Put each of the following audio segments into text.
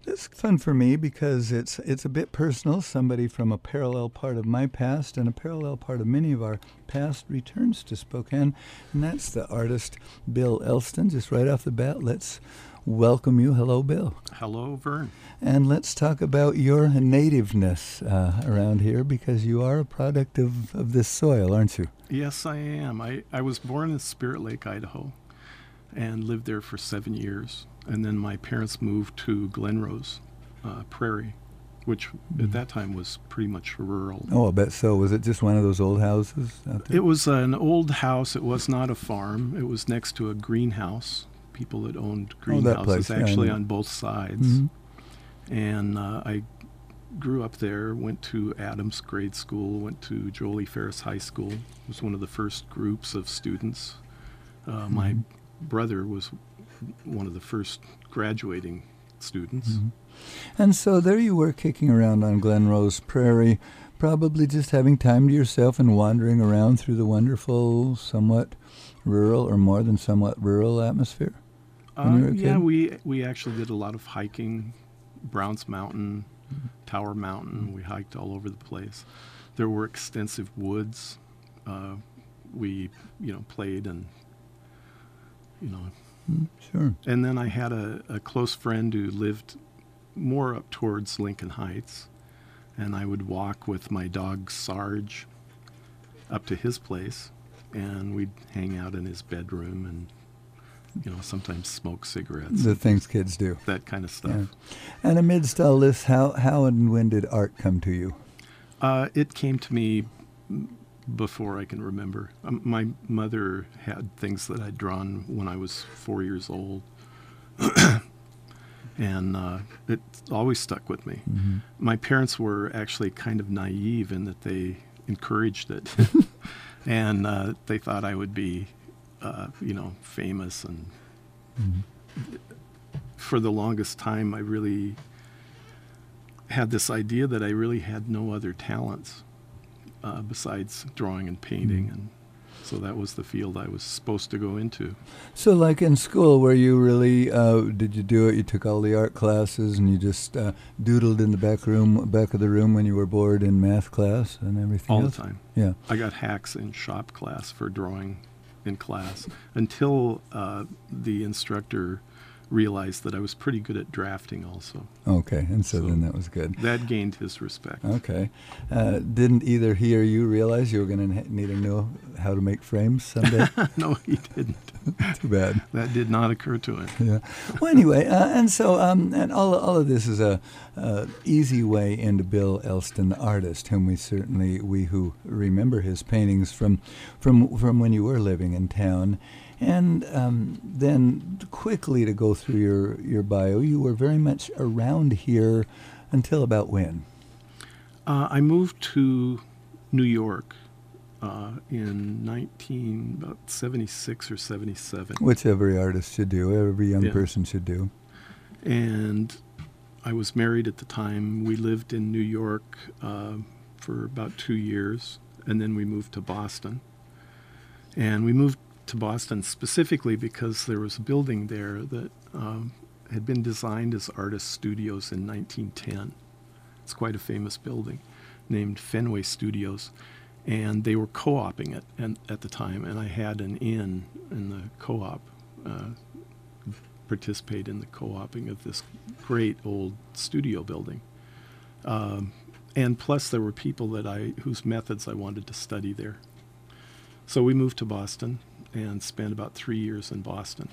It's fun for me because it's a bit personal. Somebody from a parallel part of my past and a parallel part of many of our past returns to Spokane, and that's the artist Bill Elston. Just right off the bat, let's welcome you. Hello, Bill. Hello, Vern. And let's talk about your nativeness around here because you are a product of this soil, aren't you? Yes, I am. I was born in Spirit Lake, Idaho, and lived there for 7 years. And then my parents moved to Glenrose Prairie, which at that time was pretty much rural. Oh, I bet so. Was it just one of those old houses out there? It was an old house. It was not a farm. It was next to a greenhouse. People that owned greenhouses actually on both sides. Mm-hmm. And I grew up there, went to Adams Grade School, went to Joel E. Ferris High School. It was one of the first groups of students. My brother was one of the first graduating students. Mm-hmm. And so there you were kicking around on Glenrose Prairie, probably just having time to yourself and wandering around through the wonderful, somewhat rural or more than somewhat rural atmosphere. Yeah, we actually did a lot of hiking, Browns Mountain, Tower Mountain. We hiked all over the place. There were extensive woods. We, played and, Sure. And then I had a close friend who lived more up towards Lincoln Heights, and I would walk with my dog Sarge up to his place, and we'd hang out in his bedroom and sometimes smoke cigarettes. The things kids do. That kind of stuff. Yeah. And amidst all this, how and when did art come to you? It came to me before I can remember. My mother had things that I'd drawn when I was 4 years old. And it always stuck with me. Mm-hmm. My parents were actually kind of naive in that they encouraged it. And they thought I would be famous, and for the longest time I really had this idea that I really had no other talents besides drawing and painting, and so that was the field I was supposed to go into. So like in school, where you really, did you do it, you took all the art classes and you just doodled in the back of the room when you were bored in math class and everything all else? the time. Yeah. I got hacks in shop class for drawing in class until the instructor realized that I was pretty good at drafting also. Okay, and so then that was good. That gained his respect. Okay. Didn't either he or you realize you were going to need to know how to make frames someday? No, he didn't. Too bad. That did not occur to him. Yeah. Well, anyway, and so and all of this is a easy way into Bill Elston, the artist, whom we who remember his paintings from when you were living in town. And then quickly to go through your bio, you were very much around here until about when? I moved to New York in about 76 or 77. Which every artist should do, every young person should do. And I was married at the time. We lived in New York for about 2 years, and then we moved to Boston. And we moved to Boston specifically because there was a building there that had been designed as artist studios in 1910. It's quite a famous building named Fenway Studios, and they were co-oping it at the time, and I had an in the co-op, participate in the co-oping of this great old studio building. And plus there were people whose methods I wanted to study there. So we moved to Boston and spent about 3 years in Boston,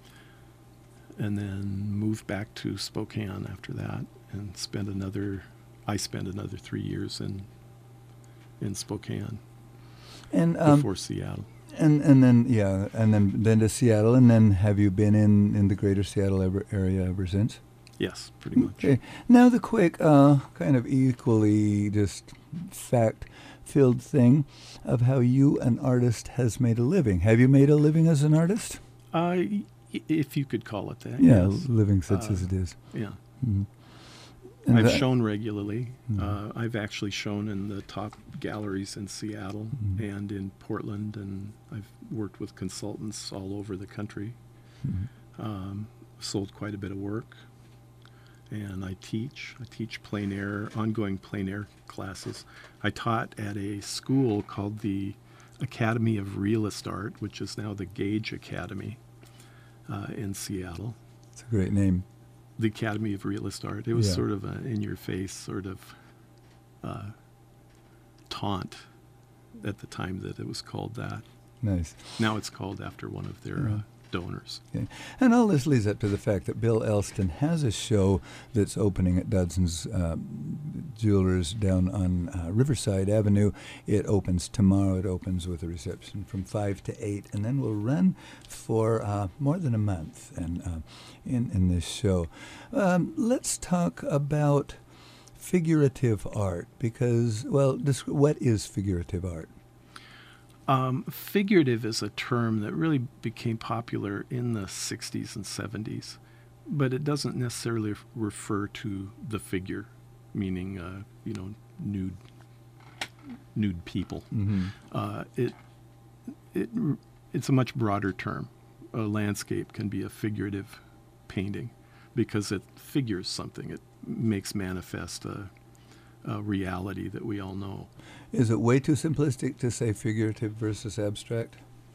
and then moved back to Spokane after that, and I spent another 3 years in Spokane and before Seattle. And then to Seattle, and then have you been in the greater Seattle area ever since? Yes, pretty much. Okay. Now the quick, kind of equally just fact-filled thing of how you, an artist, has made a living. Have you made a living as an artist? If you could call it that. Yeah, yes. Living such as it is. Yeah. Mm-hmm. I've shown regularly. Mm-hmm. I've actually shown in the top galleries in Seattle and in Portland, and I've worked with consultants all over the country. Mm-hmm. Sold quite a bit of work. and I teach. I teach plein air, ongoing plein air classes. I taught at a school called the Academy of Realist Art, which is now the Gage Academy in Seattle. It's a great name. The Academy of Realist Art. It was Yeah. sort of an in-your-face sort of taunt at the time that it was called that. Nice. Now it's called after one of their donors. Okay. And all this leads up to the fact that Bill Elston has a show that's opening at Dudson's Jewelers down on Riverside Avenue. It opens tomorrow. It opens with a reception from 5 to 8, and then will run for more than a month and in this show. Let's talk about figurative art because, well, what is figurative art? Figurative is a term that really became popular in the 60s and 70s, but it doesn't necessarily refer to the figure, meaning, nude people. Mm-hmm. It's a much broader term. A landscape can be a figurative painting because it figures something. It makes manifest a reality that we all know. Is it way too simplistic to say figurative versus abstract?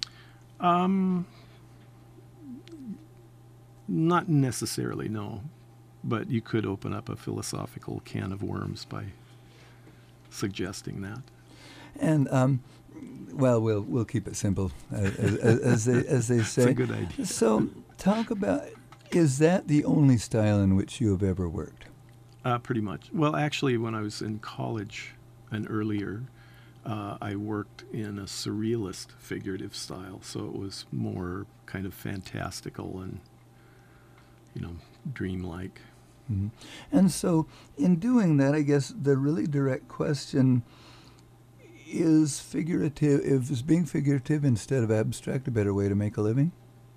Not necessarily, no. But you could open up a philosophical can of worms by suggesting that. And well, we'll keep it simple, as they say. It's a good idea. So, talk about, is that the only style in which you have ever worked? Pretty much. Well, actually, when I was in college and earlier, I worked in a surrealist figurative style, so it was more kind of fantastical and, dreamlike. Mm-hmm. And so, in doing that, I guess the really direct question is being figurative instead of abstract a better way to make a living?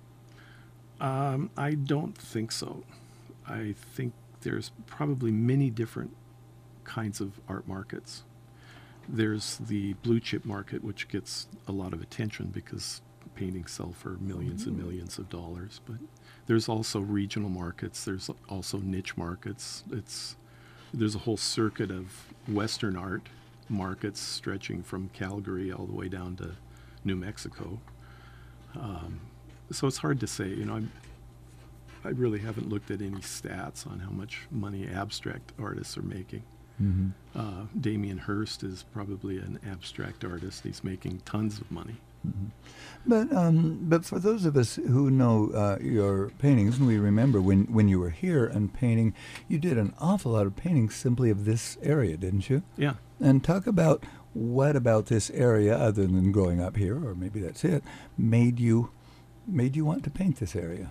I don't think so. I think there's probably many different kinds of art markets. There's the blue chip market, which gets a lot of attention because paintings sell for millions and millions of dollars. But there's also regional markets. There's also niche markets. There's a whole circuit of Western art markets stretching from Calgary all the way down to New Mexico. So it's hard to say. I really haven't looked at any stats on how much money abstract artists are making. Mm-hmm. Damien Hirst is probably an abstract artist. He's making tons of money. Mm-hmm. But for those of us who know your paintings, and we remember when you were here and painting, you did an awful lot of paintings simply of this area, didn't you? Yeah. And talk about what about this area, other than growing up here, or maybe that's it, made you want to paint this area.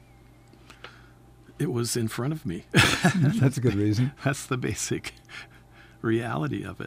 It was in front of me. That's a good reason. That's the basic reality of it.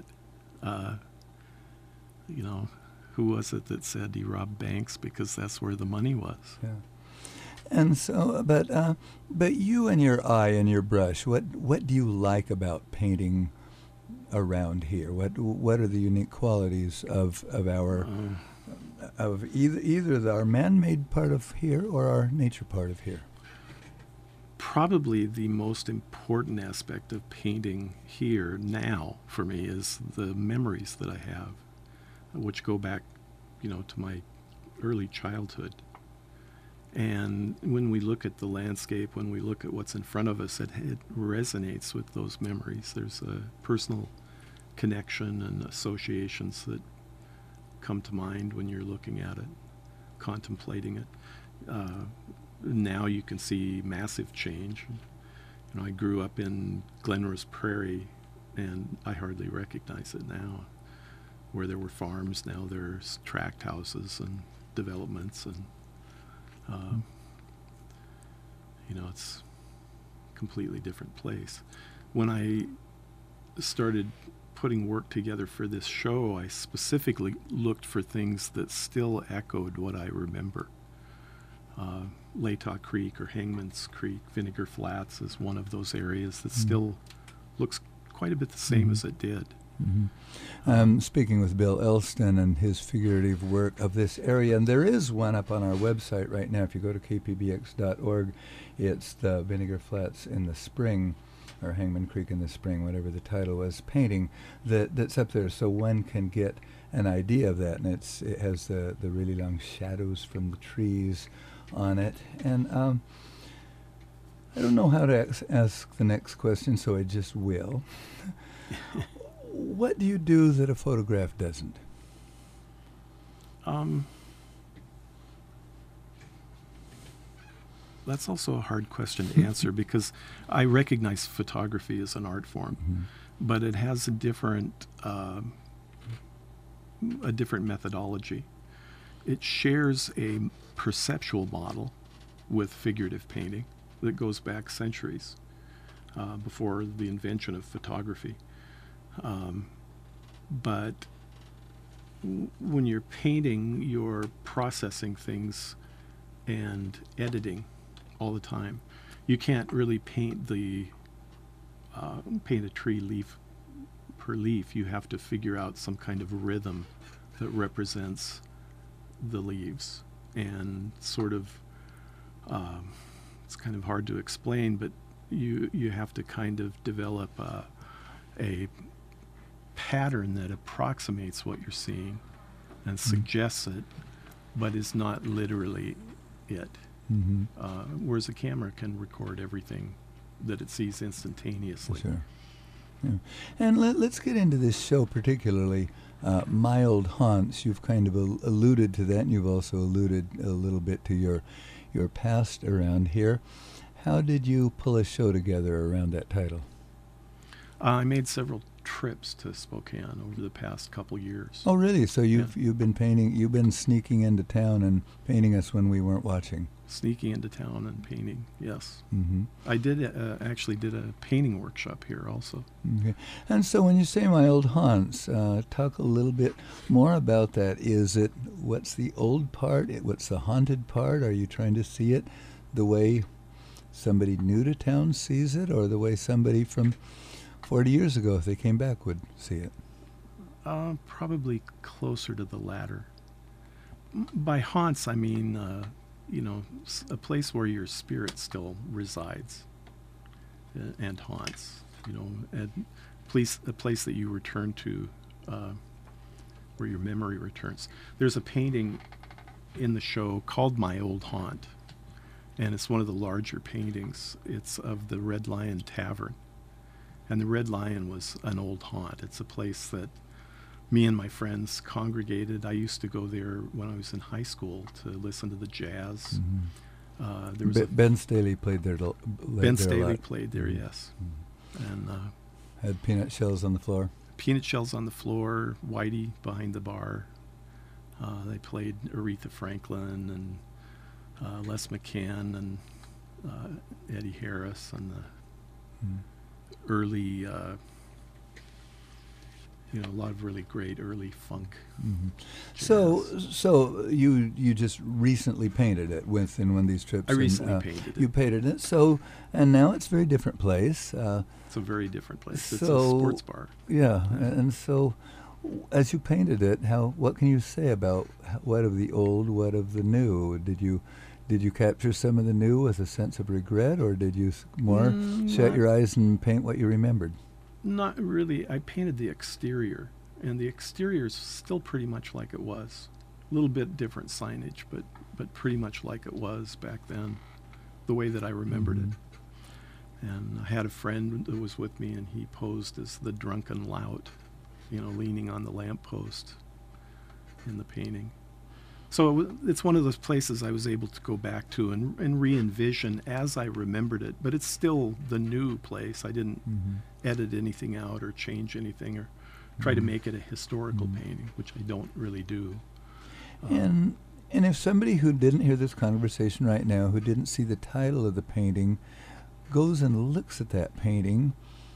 Who was it that said he robbed banks because that's where the money was? Yeah. And so, but you and your eye and your brush, what do you like about painting around here? What are the unique qualities of our either our man-made part of here or our nature part of here? Probably the most important aspect of painting here now for me is the memories that I have, which go back, to my early childhood. And when we look at the landscape, when we look at what's in front of us, it resonates with those memories. There's a personal connection and associations that come to mind when you're looking at it, contemplating it. Now you can see massive change. I grew up in Glenrose Prairie, and I hardly recognize it now. Where there were farms, now there's tract houses and developments, and it's a completely different place. When I started putting work together for this show, I specifically looked for things that still echoed what I remember. Latah Creek or Hangman's Creek, Vinegar Flats is one of those areas that still looks quite a bit the same as it did. Speaking with Bill Elston and his figurative work of this area, and there is one up on our website right now. If you go to kpbx.org, it's the Vinegar Flats in the Spring, or Hangman Creek in the Spring, whatever the title was, painting that's up there, so one can get an idea of that. And it has the really long shadows from the trees on it. And I don't know how to ask the next question, so I just will. What do you do that a photograph doesn't? That's also a hard question to answer because I recognize photography as an art form, but it has a different methodology. It shares a perceptual model with figurative painting that goes back centuries before the invention of photography. But when you're painting, you're processing things and editing all the time. You can't really paint a tree leaf per leaf. You have to figure out some kind of rhythm that represents the leaves, and sort of it's kind of hard to explain, but you have to kind of develop a pattern that approximates what you're seeing and suggests it, but is not literally it. Whereas a camera can record everything that it sees instantaneously. Sure. Yeah. And let's get into this show particularly, My Old Haunts. You've kind of alluded to that, and you've also alluded a little bit to your past around here. How did you pull a show together around that title? I made several trips to Spokane over the past couple years. Oh, really? So you've been painting. You've been sneaking into town and painting us when we weren't watching. Sneaking into town and painting, yes. I actually did a painting workshop here also. Okay. And so when you say My Old Haunts, talk a little bit more about that. What's the old part? What's the haunted part? Are you trying to see it the way somebody new to town sees it, or the way somebody from 40 years ago, if they came back, would see it? Probably closer to the latter. By haunts, I mean, a place where your spirit still resides and haunts, and a place that you return to, where your memory returns. There's a painting in the show called My Old Haunt, and it's one of the larger paintings. It's of the Red Lion Tavern. And the Red Lion was an old haunt. It's a place that me and my friends congregated. I used to go there when I was in high school to listen to the jazz. There was Ben Staley played there. Ben Staley played there, yes. And had peanut shells on the floor. Peanut shells on the floor. Whitey behind the bar. They played Aretha Franklin and Les McCann and Eddie Harris and the early, a lot of really great early funk. So you just recently painted it in one of these trips. I recently painted it. You painted it. So, and now it's a very different place. It's a very different place. It's a sports bar. Yeah, and so as you painted it, what can you say about what of the old, what of the new? Did you capture some of the new with a sense of regret, or did you more shut your eyes and paint what you remembered? Not really. I painted the exterior, and the exterior is still pretty much like it was. A little bit different signage, but pretty much like it was back then, the way that I remembered it. And I had a friend that was with me, and he posed as the drunken lout, leaning on the lamppost in the painting. So it's one of those places I was able to go back to and re-envision as I remembered it. But it's still the new place. I didn't edit anything out or change anything or try to make it a historical painting, which I don't really do. And if somebody who didn't hear this conversation right now, who didn't see the title of the painting, goes and looks at that painting,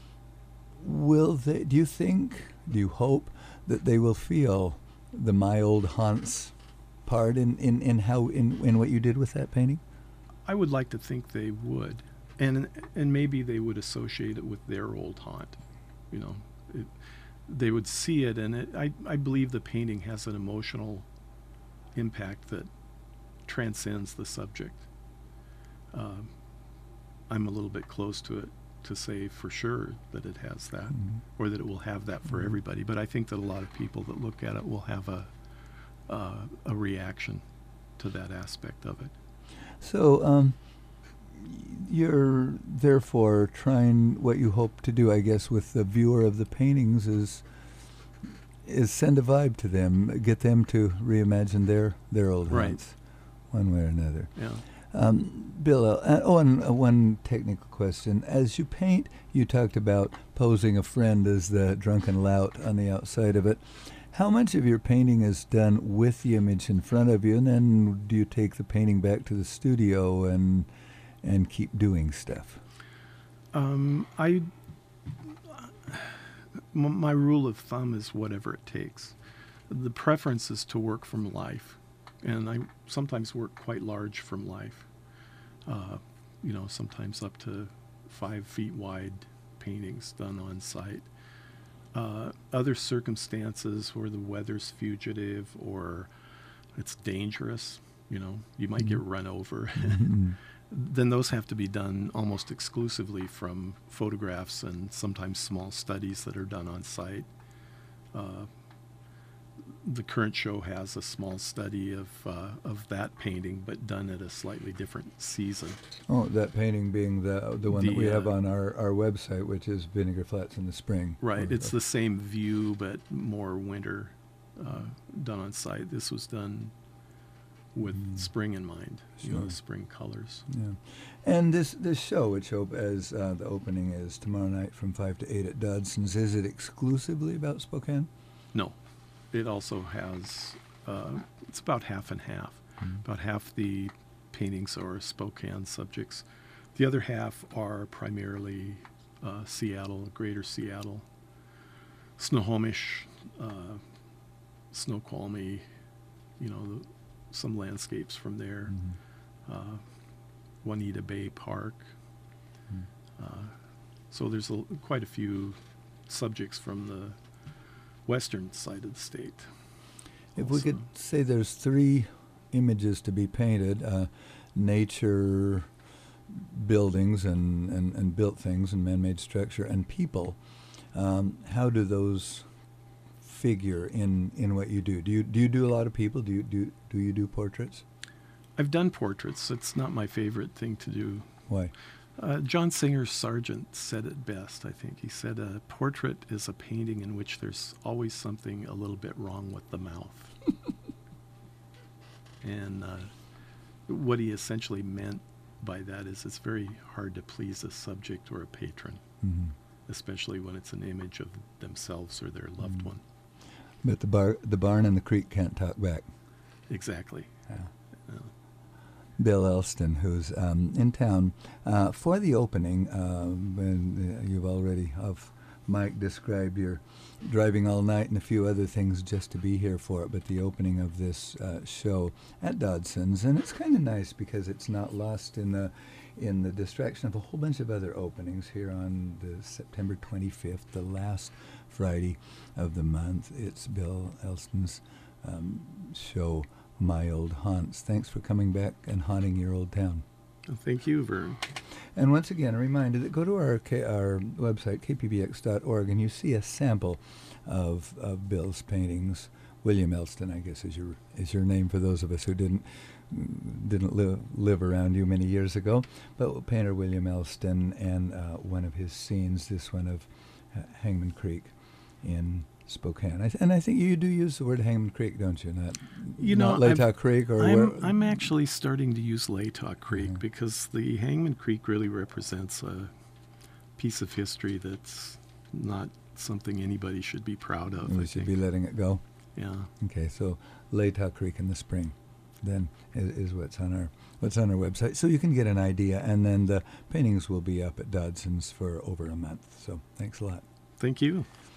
do you hope that they will feel the My Old Haunts part in what you did with that painting? I would like to think they would, and maybe they would associate it with their old haunt. they would see it, and I believe the painting has an emotional impact that transcends the subject. I'm a little bit close to it to say for sure that it has that, or that it will have that for everybody. But I think that a lot of people that look at it will have a reaction to that aspect of it. So you're therefore trying, what you hope to do, I guess, with the viewer of the paintings is send a vibe to them, get them to reimagine their old Right. haunts, one way or another. Yeah. Bill, and one technical question. As you paint, you talked about posing a friend as the drunken lout on the outside of it. How much of your painting is done with the image in front of you, and then do you take the painting back to the studio and keep doing stuff? My rule of thumb is whatever it takes. The preference is to work from life, and I sometimes work quite large from life. Sometimes up to 5 feet wide paintings done on site. Other circumstances where the weather's fugitive or it's dangerous, you might get run over. Then those have to be done almost exclusively from photographs and sometimes small studies that are done on site. The current show has a small study of that painting, but done at a slightly different season. Oh, that painting being the one that we have The, on our website, which is Vinegar Flats in the Spring. Right, it's the same view, but more winter, done on site. This was done with spring in mind, Sure. spring colors. Yeah, and this show, which as the opening is tomorrow night from 5 to 8 at Dodson's, is it exclusively about Spokane? No, it also has, it's about half and half. About half the paintings are Spokane subjects. The other half are primarily Seattle, greater Seattle, Snohomish, Snoqualmie, some landscapes from there, Juanita Bay Park. So there's quite a few subjects from the western side of the state. If we could say there's 3 images to be painted, nature, buildings and built things and man-made structure, and people, how do those figure in what you do? Do you do a lot of people? Do you do portraits? I've done portraits. It's not my favorite thing to do. Why? John Singer Sargent said it best, I think. He said a portrait is a painting in which there's always something a little bit wrong with the mouth. And what he essentially meant by that is it's very hard to please a subject or a patron, especially when it's an image of themselves or their loved one. But the barn and the creek can't talk back. Exactly. Yeah. Bill Elston, who's in town for the opening, and you've already, Mike, described your driving all night and a few other things just to be here for it, but the opening of this show at Dodson's, and it's kind of nice because it's not lost in the distraction of a whole bunch of other openings here on the September 25th, the last Friday of the month. It's Bill Elston's show, My Old Haunts. Thanks for coming back and haunting your old town. Thank you, Vern. And once again, a reminder that go to our website, kpbx.org, and you see a sample of Bill's paintings. William Elston, I guess, is your name for those of us who didn't live around you many years ago. But painter William Elston, and one of his scenes, this one of Hangman Creek in Spokane. And I think you do use the word Hangman Creek, don't you? Not Latah Creek, or I'm actually starting to use Latah Creek because the Hangman Creek really represents a piece of history that's not something anybody should be proud of. We should be letting it go. Yeah. Okay, so Latah Creek in the spring, then is what's on our website, so you can get an idea. And then the paintings will be up at Dodson's for over a month. So thanks a lot. Thank you.